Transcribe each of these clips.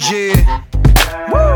Yeah. Woo.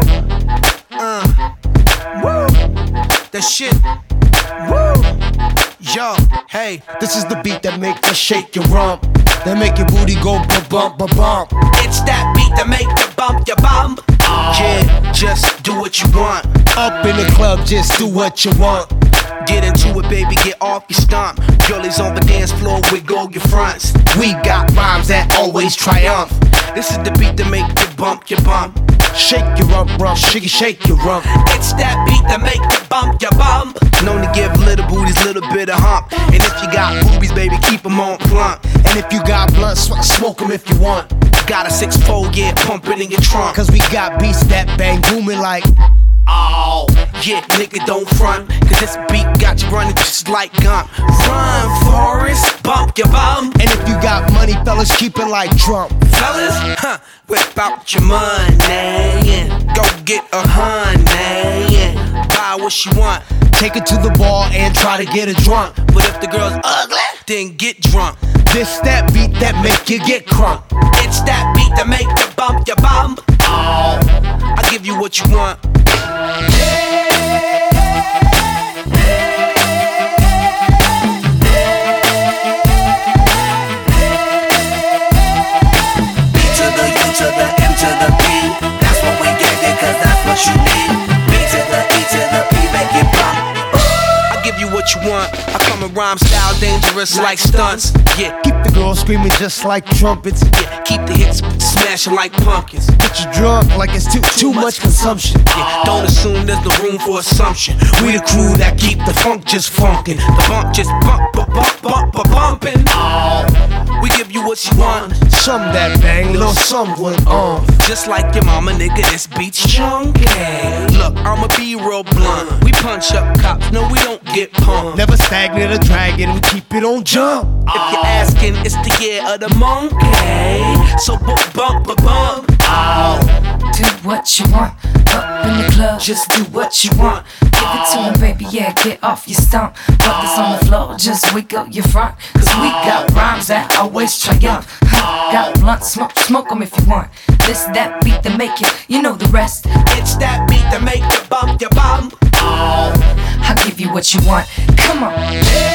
Woo. That shit. Woo. Yo, hey, this is the beat that make you shake your rump, that make your booty go ba-bump, ba-bump. It's that beat that make you bump your bump. Yeah, just do what you want. Up in the club, just do what you want. Get into it, baby, get off your stomp. Girlies on the dance floor, wiggle your fronts. We got rhymes that always triumph. This is the beat that make you bump your bump. Shake your rump, rump, shake your rump. It's that beat that make you bump your bump. Known to give little booties little bit of hump. And if you got boobies, baby, keep them on plump. And if you got blunt, smoke them if you want. Got a 6-4, yeah, pump it in your trunk. Cause we got beats that bang booming like, oh, yeah, nigga, don't front. Cause this beat got you running just like Gump. Run, Forrest, bump your bum. And if you got money, fellas, keep it like Trump. Fellas, whip out your money and go get a honey and buy what she want. Take her to the bar and try to get her drunk. But if the girl's ugly, then get drunk. This that beat that make you get crunk. It's that beat that make you bump your bum. Oh, I'll give you what you want. To the M to the B, that's what we gave you, cause that's what you need. B to the E to the P, make it bump. I give you what you want. I come in rhyme style, dangerous like stunts. Yeah, keep the girls screaming just like trumpets. Yeah, keep the hits smashing like pumpkins. Get you drunk like it's too much consumption. Yeah, don't assume there's no room for assumption. We the crew that keep the funk just funkin'. The bump just bumpin'. Oh, we give you what you want. Some that bang, little someone just like your mama, nigga, this beat's chunky. Look, I'ma be real blunt. We punch up cops, no, we don't get pumped. Never stagnant or dragging, we keep it on jump. If you're asking, it's the year of the monkey. So bump. Oh. Do what you want, up in the club, just do what you want. Give it to him, baby, yeah, get off your stump. Put this on the floor, just wiggle your front. Cause we got rhymes that always triumph. Got blunt, smoke them if you want. This, that beat that make it, you know the rest. It's that beat that make you bump your bum. Oh, I'll give you what you want, come on.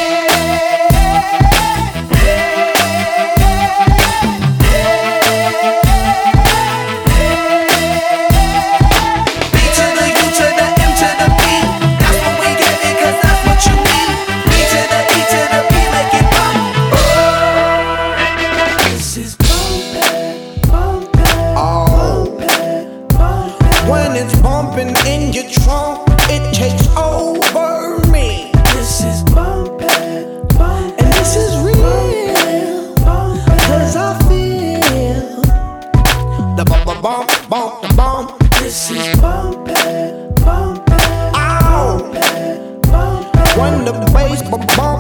In your trunk, it takes over me. This is bumpin', and this is real, cause I feel the bump. This is bumpin', ow, when the bass bump.